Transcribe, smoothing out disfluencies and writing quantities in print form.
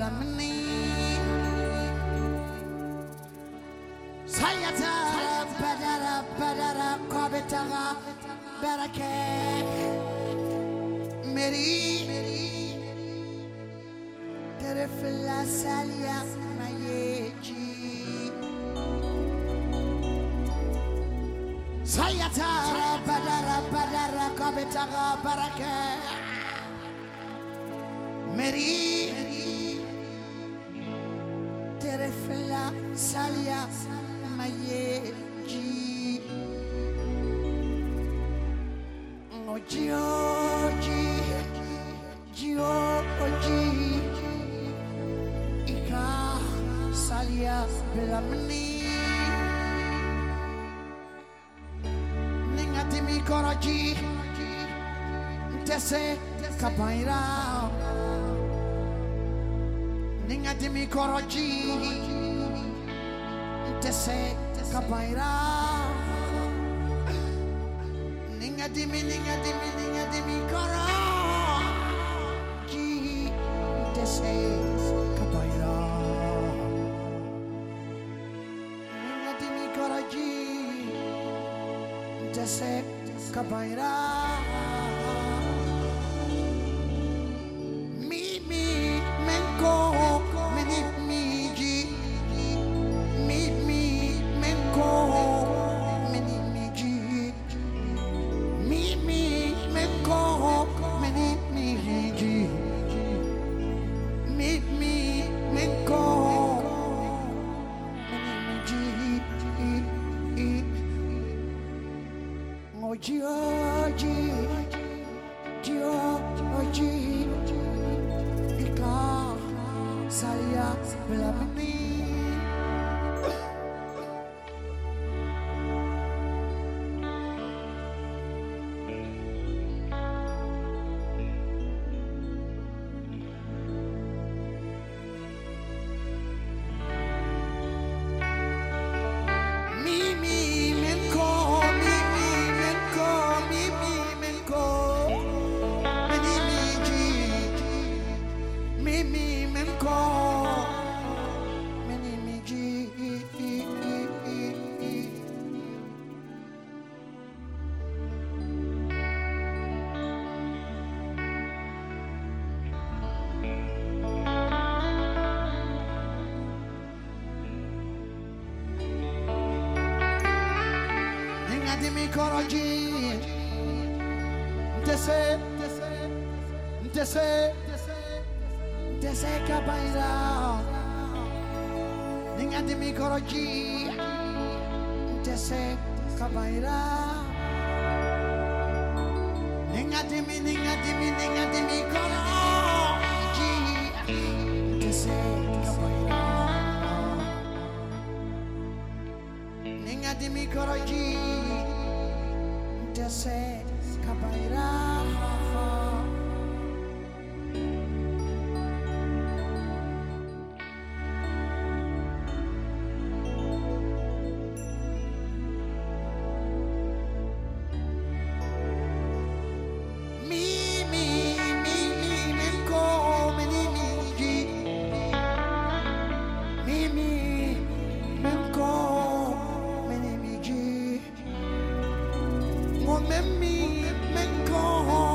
Belamini Sayata Badara Kobetaga Barake Meri Terefla Salia Mayeji Sayata Badara Kobetaga Barake Meri Terefla Salia Mayeji Oji Ika Salia Belamini Ningatimi Koroji Tese Kapaira Ningatimi Koroji Tese Kapaira Ningatimi Koroji Tese Kapaira Ningatimi Koroji Tese Kapaira Oji Ika Salia Belamini Ningatimi Koroji Tese Kapaira Ningatimi Koroji Tese Kapaira Ningatimi Koroji Tese Kapaira Ningatimi Koroji Tese Kapaira Menko